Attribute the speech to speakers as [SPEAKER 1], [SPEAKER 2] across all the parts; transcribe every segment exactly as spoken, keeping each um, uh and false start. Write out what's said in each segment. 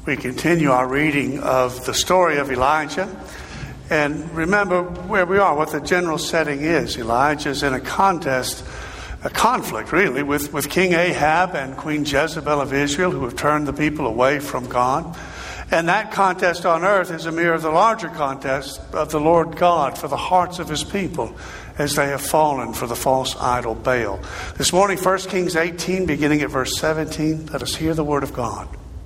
[SPEAKER 1] We continue our reading of the story of Elijah. And remember where we are, what the general setting is. Elijah's in a contest, a conflict really, with, with King Ahab and Queen Jezebel of Israel, who have turned the people away from God. And that contest on earth is a mirror of the larger contest of the Lord God for the hearts of his people as they have fallen for the false idol Baal. This morning, First Kings eighteen, beginning at verse seventeen, let us hear the word of God.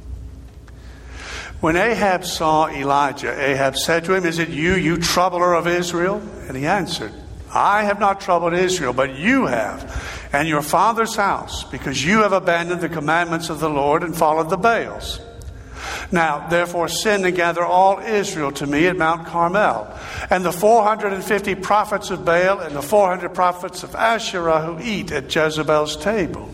[SPEAKER 1] When Ahab saw Elijah, Ahab said to him, "Is it you, you troubler of Israel?" And he answered, "I have not troubled Israel, but you have, and your father's house, because you have abandoned the commandments of the Lord and followed the Baals. Now, therefore, send and gather all Israel to me at Mount Carmel, and the four hundred fifty prophets of Baal and the four hundred prophets of Asherah who eat at Jezebel's table."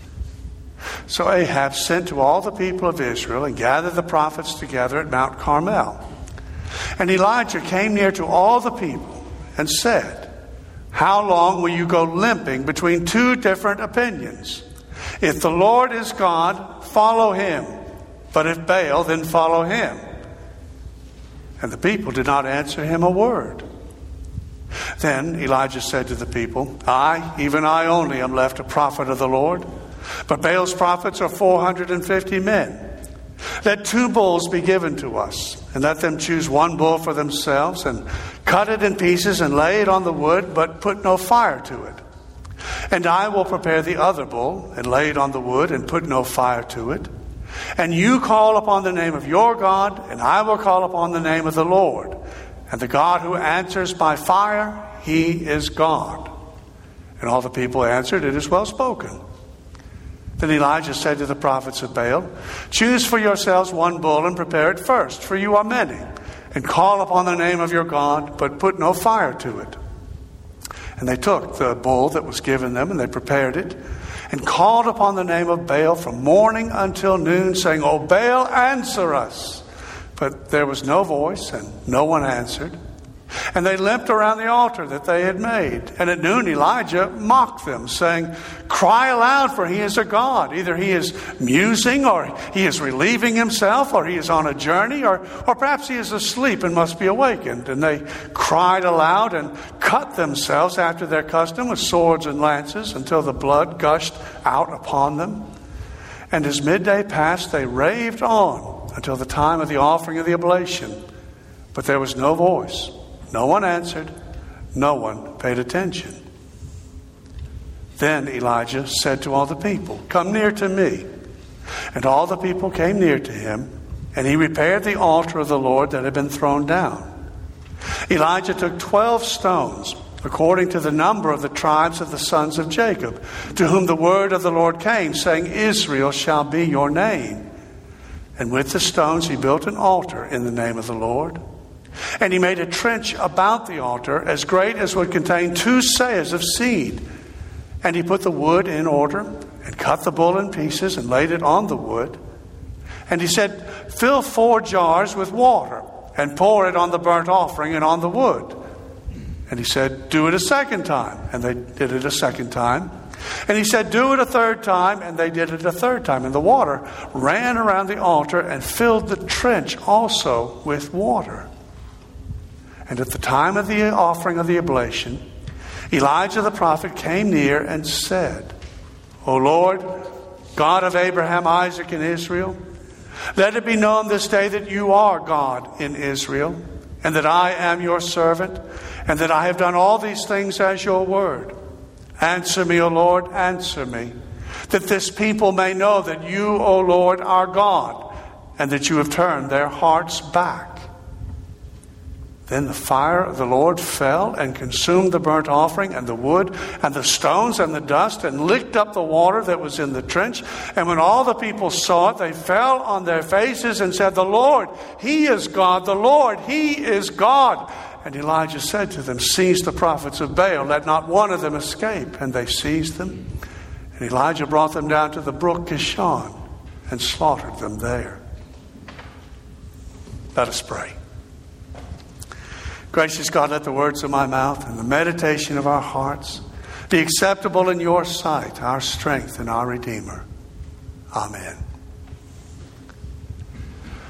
[SPEAKER 1] So Ahab sent to all the people of Israel and gathered the prophets together at Mount Carmel. And Elijah came near to all the people and said, "How long will you go limping between two different opinions? If the Lord is God, follow him. But if Baal, then follow him." And the people did not answer him a word. Then Elijah said to the people, "I, even I only, am left a prophet of the Lord. But Baal's prophets are four hundred fifty men. Let two bulls be given to us, and let them choose one bull for themselves, and cut it in pieces and lay it on the wood, but put no fire to it. And I will prepare the other bull, and lay it on the wood, and put no fire to it. And you call upon the name of your God, and I will call upon the name of the Lord. And the God who answers by fire, he is God." And all the people answered, "It is well spoken." Then Elijah said to the prophets of Baal, "Choose for yourselves one bull and prepare it first, for you are many. And call upon the name of your God, but put no fire to it." And they took the bull that was given them, and they prepared it, and called upon the name of Baal from morning until noon, saying, "O Baal, answer us." But there was no voice, and no one answered. And they limped around the altar that they had made. And at noon Elijah mocked them, saying, "Cry aloud, for he is a god. Either he is musing, or he is relieving himself, or he is on a journey, or, or perhaps he is asleep and must be awakened." And they cried aloud and cut themselves after their custom with swords and lances until the blood gushed out upon them. And as midday passed, they raved on until the time of the offering of the oblation. But there was no voice. No one answered. No one paid attention. Then Elijah said to all the people, "Come near to me." And all the people came near to him, and he repaired the altar of the Lord that had been thrown down. Elijah took twelve stones, according to the number of the tribes of the sons of Jacob, to whom the word of the Lord came, saying, "Israel shall be your name." And with the stones he built an altar in the name of the Lord. And he made a trench about the altar as great as would contain two seahs of seed. And he put the wood in order and cut the bull in pieces and laid it on the wood. And he said, "Fill four jars with water and pour it on the burnt offering and on the wood." And he said, "Do it a second time." And they did it a second time. And he said, "Do it a third time." And they did it a third time. And the water ran around the altar and filled the trench also with water. And at the time of the offering of the oblation, Elijah the prophet came near and said, "O Lord, God of Abraham, Isaac, and Israel, let it be known this day that you are God in Israel, and that I am your servant, and that I have done all these things as your word. Answer me, O Lord, answer me, that this people may know that you, O Lord, are God, and that you have turned their hearts back." Then the fire of the Lord fell and consumed the burnt offering and the wood and the stones and the dust, and licked up the water that was in the trench. And when all the people saw it, they fell on their faces and said, "The Lord, he is God. The Lord, he is God." And Elijah said to them, "Seize the prophets of Baal. Let not one of them escape." And they seized them. And Elijah brought them down to the brook Kishon and slaughtered them there. Let us pray. Gracious God, let the words of my mouth and the meditation of our hearts be acceptable in your sight, our strength and our Redeemer. Amen.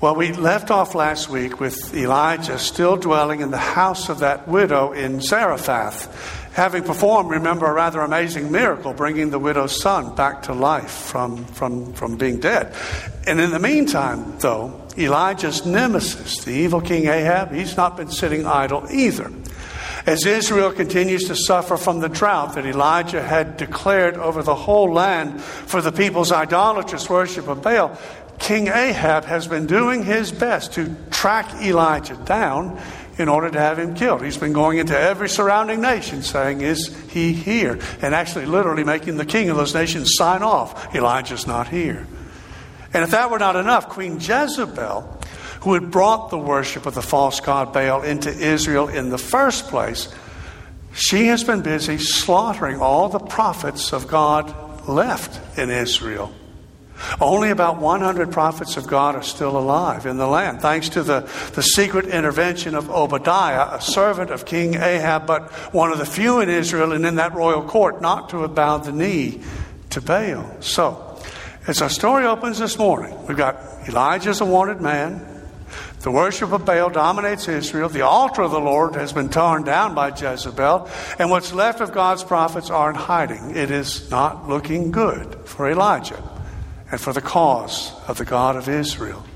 [SPEAKER 1] Well, we left off last week with Elijah still dwelling in the house of that widow in Zarephath, having performed, remember, a rather amazing miracle, bringing the widow's son back to life from, from, from being dead. And in the meantime, though, Elijah's nemesis, the evil king Ahab, he's not been sitting idle either. As Israel continues to suffer from the drought that Elijah had declared over the whole land for the people's idolatrous worship of Baal, King Ahab has been doing his best to track Elijah down in order to have him killed. He's been going into every surrounding nation saying, is he here? And actually literally making the king of those nations sign off, Elijah's not here. And if that were not enough, Queen Jezebel, who had brought the worship of the false god Baal into Israel in the first place, she has been busy slaughtering all the prophets of God left in Israel. Only about one hundred prophets of God are still alive in the land, thanks to the, the secret intervention of Obadiah, a servant of King Ahab, but one of the few in Israel and in that royal court not to have bowed the knee to Baal. So, as our story opens this morning, we've got Elijah's a wanted man. The worship of Baal dominates Israel. The altar of the Lord has been torn down by Jezebel. And what's left of God's prophets are in hiding. It is not looking good for Elijah and for the cause of the God of Israel.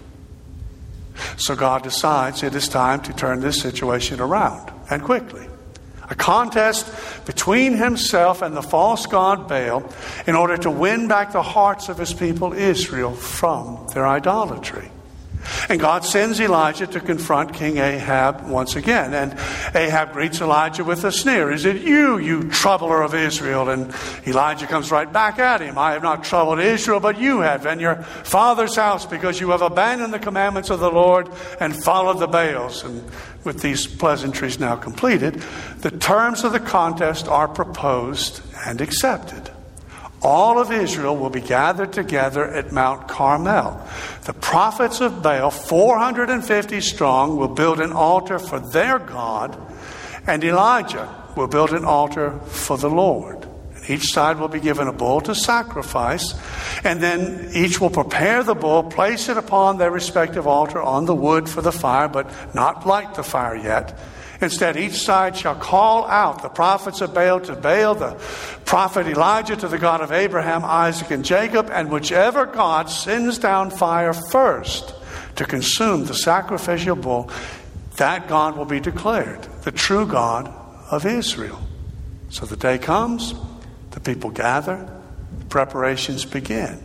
[SPEAKER 1] So God decides it is time to turn this situation around, and quickly. A contest between himself and the false god Baal in order to win back the hearts of his people Israel from their idolatry. And God sends Elijah to confront King Ahab once again. And Ahab greets Elijah with a sneer. Is it you, you troubler of Israel? And Elijah comes right back at him. I have not troubled Israel, but you have, and your father's house, because you have abandoned the commandments of the Lord and followed the Baals. And with these pleasantries now completed, the terms of the contest are proposed and accepted. All of Israel will be gathered together at Mount Carmel. The prophets of Baal, four hundred fifty strong, will build an altar for their God, and Elijah will build an altar for the Lord. Each side will be given a bull to sacrifice, and then each will prepare the bull, place it upon their respective altar on the wood for the fire, but not light the fire yet. Instead, each side shall call out the prophets of Baal to Baal, the prophet Elijah to the God of Abraham, Isaac, and Jacob, and whichever God sends down fire first to consume the sacrificial bull, that God will be declared the true God of Israel. So the day comes, the people gather, the preparations begin.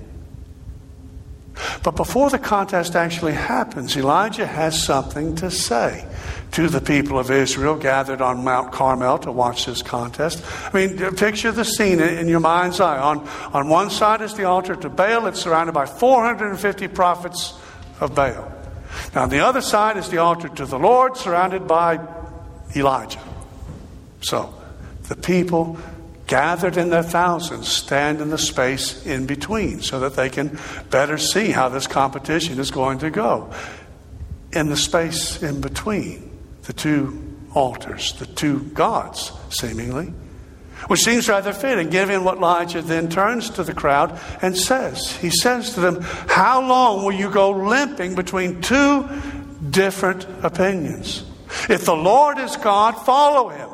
[SPEAKER 1] But before the contest actually happens, Elijah has something to say to the people of Israel gathered on Mount Carmel to watch this contest. I mean, picture the scene in your mind's eye. On, on one side is the altar to Baal. It's surrounded by four hundred fifty prophets of Baal. Now, on the other side is the altar to the Lord, surrounded by Elijah. So, the people gathered in their thousands stand in the space in between so that they can better see how this competition is going to go. In the space in between the two altars, the two gods, seemingly, which seems rather fitting, given what Elijah then turns to the crowd and says. He says to them, how long will you go limping between two different opinions? If the Lord is God, follow him.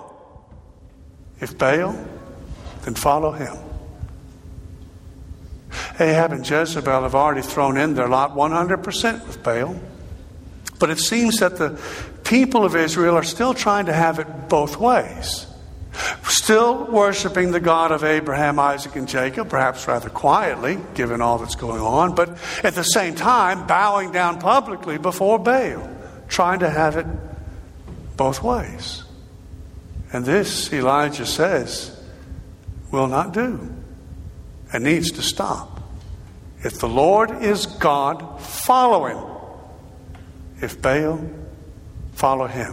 [SPEAKER 1] If Baal, then follow him. Ahab and Jezebel have already thrown in their lot one hundred percent with Baal. But it seems that the people of Israel are still trying to have it both ways. Still worshiping the God of Abraham, Isaac, and Jacob, perhaps rather quietly, given all that's going on, but at the same time bowing down publicly before Baal, trying to have it both ways. And this, Elijah says, will not do and needs to stop. If the Lord is God, follow him. If Baal, follow him.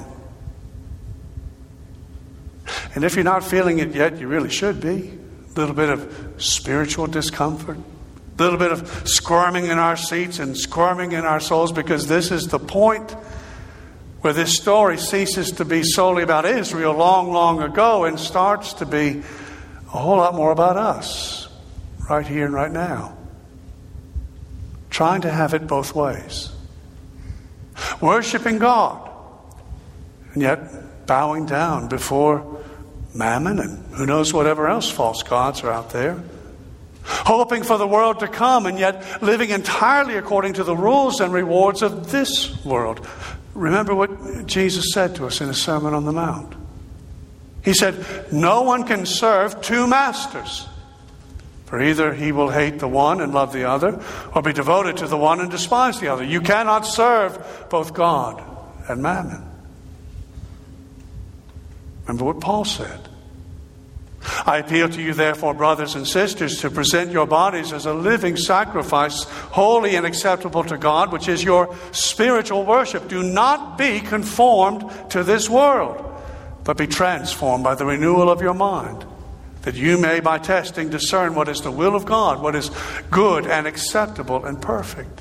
[SPEAKER 1] And if you're not feeling it yet, you really should be. A little bit of spiritual discomfort, a little bit of squirming in our seats and squirming in our souls, because this is the point where this story ceases to be solely about Israel long, long ago and starts to be a whole lot more about us, right here and right now. Trying to have it both ways. worshiping God, and yet bowing down before Mammon and who knows whatever else false gods are out there. Hoping for the world to come and yet living entirely according to the rules and rewards of this world. Remember what Jesus said to us in His Sermon on the Mount. He said, no one can serve two masters. For either he will hate the one and love the other, or be devoted to the one and despise the other. You cannot serve both God and Mammon. Remember what Paul said. I appeal to you, therefore, brothers and sisters, to present your bodies as a living sacrifice, holy and acceptable to God, which is your spiritual worship. Do not be conformed to this world, but be transformed by the renewal of your mind, that you may, by testing, discern what is the will of God, what is good and acceptable and perfect.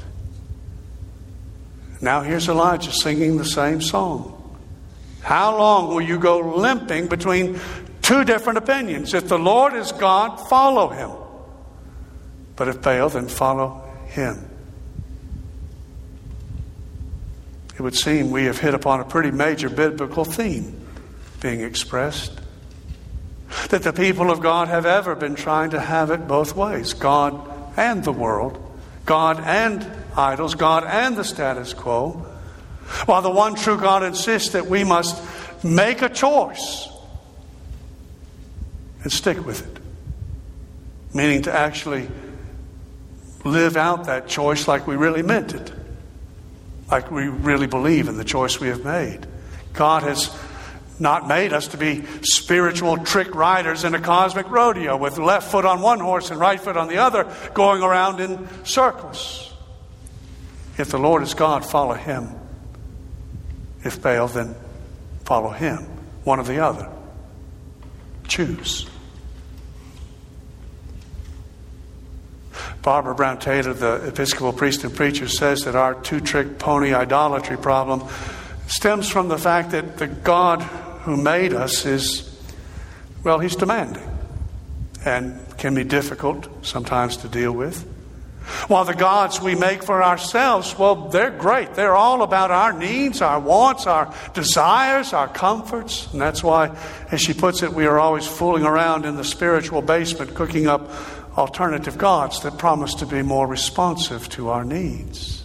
[SPEAKER 1] Now here's Elijah singing the same song. How long will you go limping between two different opinions? If the Lord is God, follow Him. But if Baal, then follow him. It would seem we have hit upon a pretty major biblical theme being expressed. That the people of God have ever been trying to have it both ways. God and the world. God and idols. God and the status quo. While the one true God insists that we must make a choice and stick with it. Meaning to actually live out that choice like we really meant it. Like we really believe in the choice we have made. God has not made us to be spiritual trick riders in a cosmic rodeo with left foot on one horse and right foot on the other, going around in circles. If the Lord is God, follow Him. If Baal, then follow him. One or the other. Choose. Barbara Brown Taylor, the Episcopal priest and preacher, says that our two-trick pony idolatry problem stems from the fact that the God who made us is, well, He's demanding and can be difficult sometimes to deal with. While the gods we make for ourselves, well, they're great. They're all about our needs, our wants, our desires, our comforts. And that's why, as she puts it, we are always fooling around in the spiritual basement cooking up alternative gods that promise to be more responsive to our needs.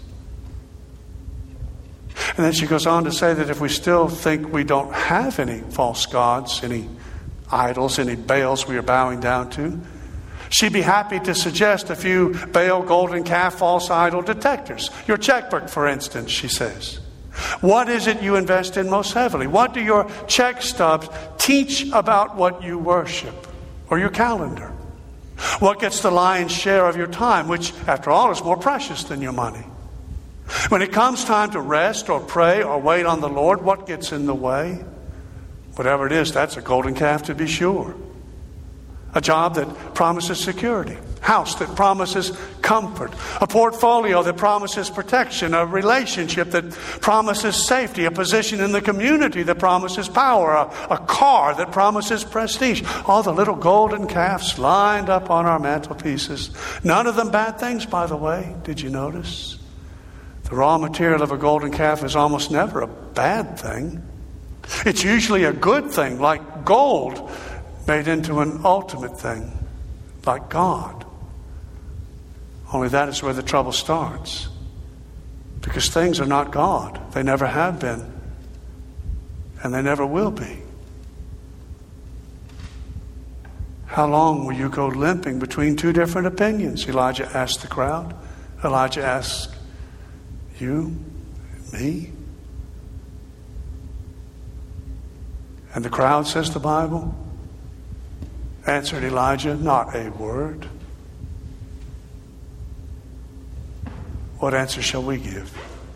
[SPEAKER 1] And then she goes on to say that if we still think we don't have any false gods, any idols, any Baals we are bowing down to, she'd be happy to suggest a few Baal, golden calf, false idol detectors. Your checkbook, for instance, she says. What is it you invest in most heavily? What do your check stubs teach about what you worship? Or your calendar? What gets the lion's share of your time, which, after all, is more precious than your money? When it comes time to rest or pray or wait on the Lord, what gets in the way? Whatever it is, that's a golden calf to be sure. A job that promises security. House that promises comfort. A portfolio that promises protection. A relationship that promises safety. A position in the community that promises power. A, a car that promises prestige. All the little golden calves lined up on our mantelpieces. None of them bad things, by the way. Did you notice? The raw material of a golden calf is almost never a bad thing. It's usually a good thing, like gold made into an ultimate thing, like God. Only that is where the trouble starts. Because things are not God. They never have been. And they never will be. How long will you go limping between two different opinions? Elijah asked the crowd. Elijah asked you, me. And the crowd, says the Bible, answered Elijah, not a word. What answer shall we give?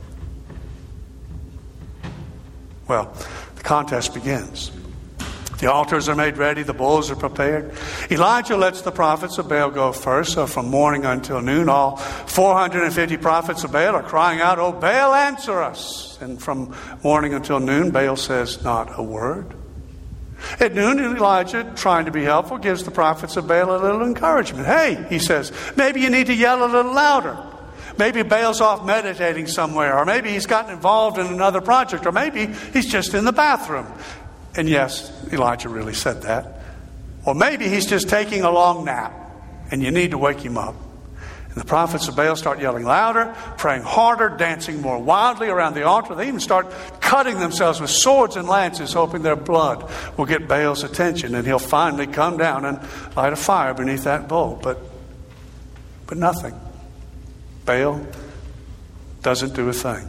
[SPEAKER 1] Well, the contest begins. The altars are made ready. The bulls are prepared. Elijah lets the prophets of Baal go first. So from morning until noon, all four hundred fifty prophets of Baal are crying out, "Oh, Baal, answer us." And from morning until noon, Baal says not a word. At noon, Elijah, trying to be helpful, gives the prophets of Baal a little encouragement. Hey, he says, maybe you need to yell a little louder. maybe Baal's off meditating somewhere, or maybe he's gotten involved in another project, or maybe he's just in the bathroom. And yes, Elijah really said that. Or maybe he's just taking a long nap, and you need to wake him up. And the prophets of Baal start yelling louder, praying harder, dancing more wildly around the altar. They even start cutting themselves with swords and lances, hoping their blood will get Baal's attention, and he'll finally come down and light a fire beneath that bowl. But, but nothing. Baal doesn't do a thing.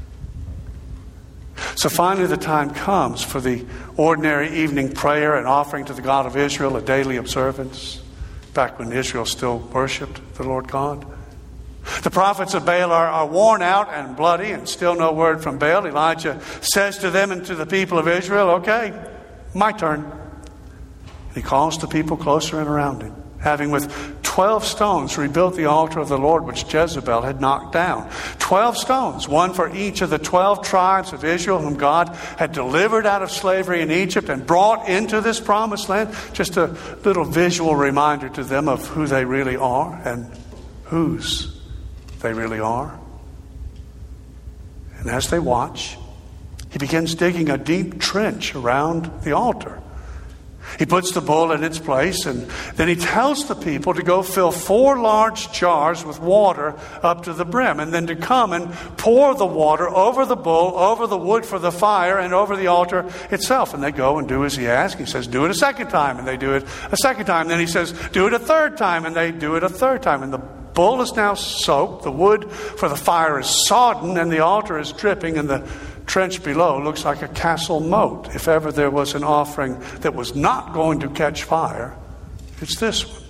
[SPEAKER 1] So finally the time comes for the ordinary evening prayer and offering to the God of Israel, a daily observance, back when Israel still worshipped the Lord God. The prophets of Baal are, are worn out and bloody, and still no word from Baal. Elijah says to them and to the people of Israel, okay, my turn. He calls the people closer and around him, having with twelve stones rebuilt the altar of the Lord which Jezebel had knocked down. Twelve stones, one for each of the twelve tribes of Israel whom God had delivered out of slavery in Egypt and brought into this promised land. Just a little visual reminder to them of who they really are and whose they really are. And as they watch, he begins digging a deep trench around the altar. He puts the bull in its place, and then he tells the people to go fill four large jars with water up to the brim, and then to come and pour the water over the bull, over the wood for the fire, and over the altar itself. And they go and do as he asks. He says, do it a second time, and they do it a second time. Then he says, do it a third time, and they do it a third time. And the bull is now soaked, the wood for the fire is sodden, and the altar is dripping, and the trench below looks like a castle moat. If ever there was an offering that was not going to catch fire, it's this one.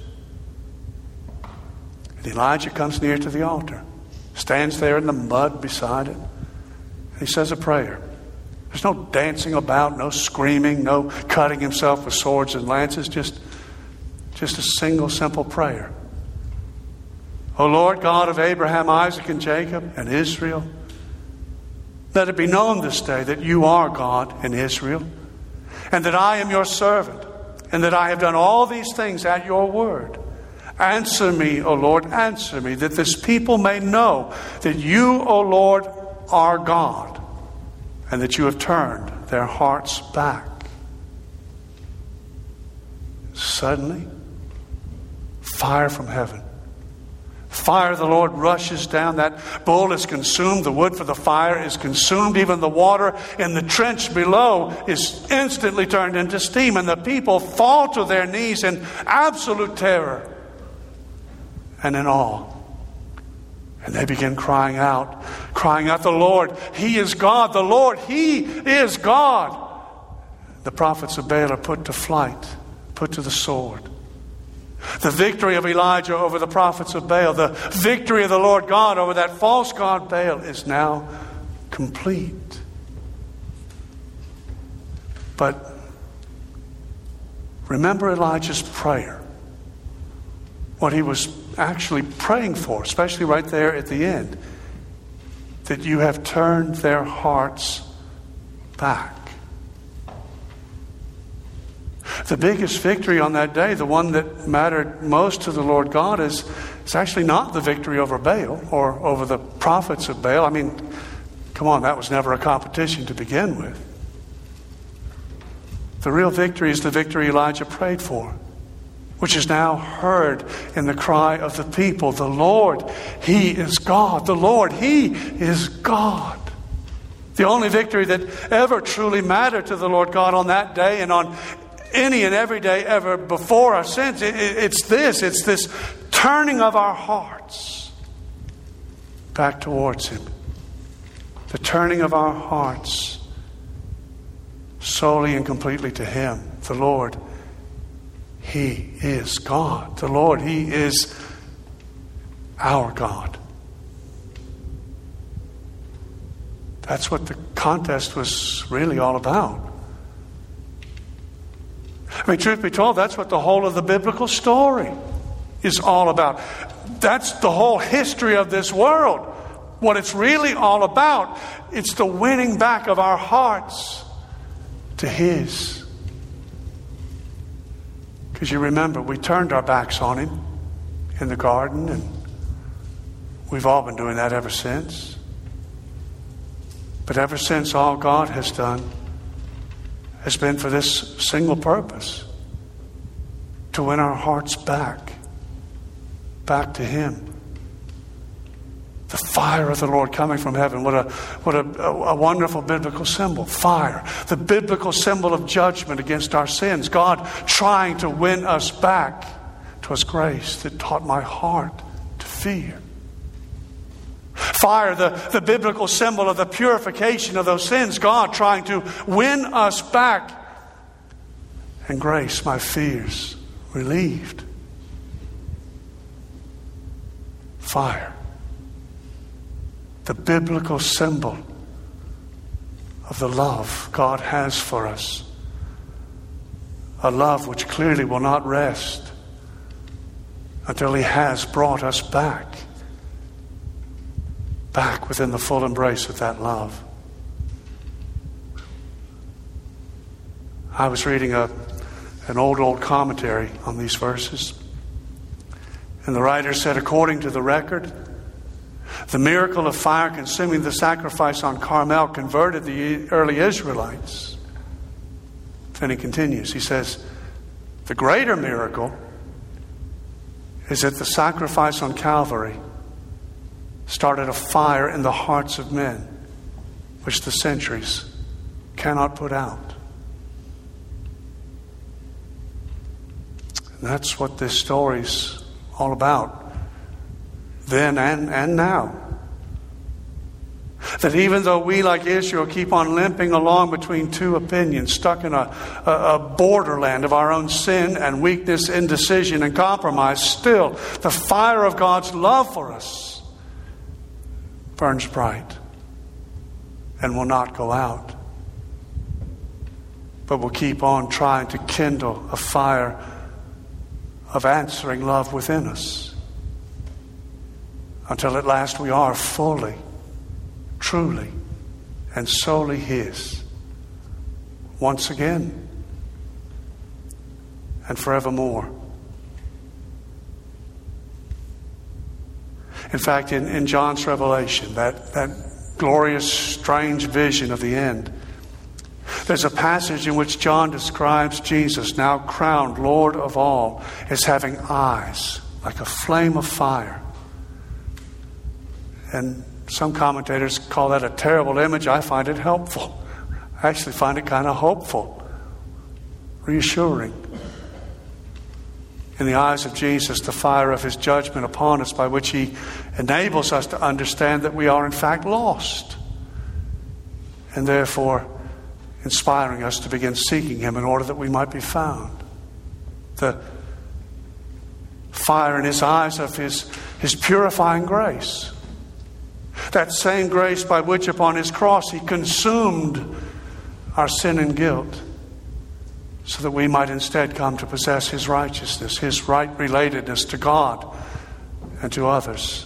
[SPEAKER 1] And Elijah comes near to the altar, stands there in the mud beside it, and he says a prayer. There's no dancing about, no screaming, no cutting himself with swords and lances, just, just a single simple prayer. O Lord God of Abraham, Isaac, and Jacob, and Israel, let it be known this day that you are God in Israel, and that I am your servant, and that I have done all these things at your word. Answer me, O Lord, answer me, that this people may know that you, O Lord, are God, and that you have turned their hearts back. Suddenly, fire from heaven. Fire of the Lord rushes down. That bull is consumed. The wood for the fire is consumed. Even the water in the trench below is instantly turned into steam. And the people fall to their knees in absolute terror and in awe. And they begin crying out, crying out, the Lord, He is God. The Lord, He is God. The prophets of Baal are put to flight, put to the sword. The victory of Elijah over the prophets of Baal, the victory of the Lord God over that false god Baal is now complete. But remember Elijah's prayer. What he was actually praying for, especially right there at the end. That you have turned their hearts back. The biggest victory on that day, the one that mattered most to the Lord God, is, is actually not the victory over Baal or over the prophets of Baal. I mean, come on, that was never a competition to begin with. The real victory is the victory Elijah prayed for, which is now heard in the cry of the people. The Lord, He is God. The Lord, He is God. The only victory that ever truly mattered to the Lord God on that day and on any and every day ever before or since, it, it, it's this. It's this turning of our hearts back towards Him. The turning of our hearts solely and completely to Him. The Lord, He is God. The Lord, He is our God. That's what the contest was really all about. I mean, truth be told, that's what the whole of the biblical story is all about. That's the whole history of this world. What it's really all about, it's the winning back of our hearts to His. Because you remember, we turned our backs on Him in the garden, and We've all been doing that ever since. But ever since, all God has done has been for this single purpose: to win our hearts back, back to Him. The fire of the Lord coming from heaven. What a what a, a wonderful biblical symbol. Fire. The biblical symbol of judgment against our sins. God trying to win us back. 'Twas grace that taught my heart to fear. Fire, the, the biblical symbol of the purification of those sins. God trying to win us back. And grace, my fears relieved. Fire. The biblical symbol of the love God has for us. A love which clearly will not rest until He has brought us back. Back within the full embrace of that love. I was reading a, an old, old commentary on these verses. And the writer said, according to the record, the miracle of fire consuming the sacrifice on Carmel converted the early Israelites. Then he continues. He says, the greater miracle is that the sacrifice on Calvary started a fire in the hearts of men, which the centuries cannot put out. And that's what this story's all about. Then and, and now. That even though we, like Israel, keep on limping along between two opinions, stuck in a, a, a borderland of our own sin and weakness, indecision and compromise, still the fire of God's love for us burns bright and will not go out, but will keep on trying to kindle a fire of answering love within us. Until at last we are fully, truly, and solely His. Once again and forevermore. In fact, in, in John's revelation, that, that glorious, strange vision of the end, there's a passage in which John describes Jesus, now crowned Lord of all, as having eyes like a flame of fire. And some commentators call that a terrible image. I find it helpful. I actually find it kind of hopeful, reassuring. In the eyes of Jesus, the fire of His judgment upon us, by which He enables us to understand that we are in fact lost, and therefore inspiring us to begin seeking Him in order that we might be found. The fire in His eyes of His, His purifying grace. That same grace by which upon His cross He consumed our sin and guilt, so that we might instead come to possess His righteousness, His right relatedness to God and to others.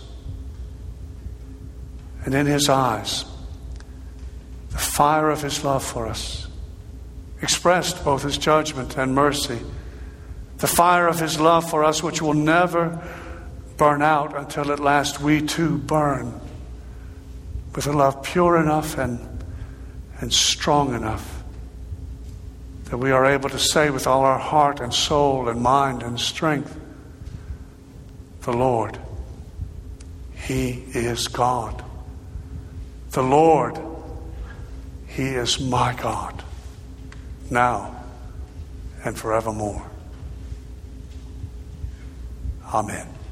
[SPEAKER 1] And in His eyes, the fire of His love for us, expressed both as judgment and mercy. The fire of His love for us, which will never burn out until at last we too burn with a love pure enough and, and strong enough that we are able to say with all our heart and soul and mind and strength, the Lord, He is God. The Lord, He is my God, now and forevermore. Amen.